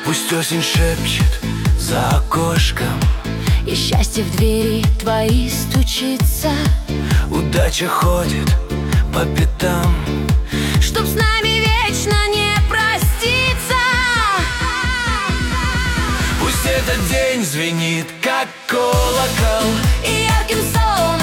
Пусть осень шепчет за окошком, и счастье в двери твои стучится. удача ходит по пятам, Чтоб с нами вечно не проститься. пусть этот день звенит, как колокол, И ярким солнцем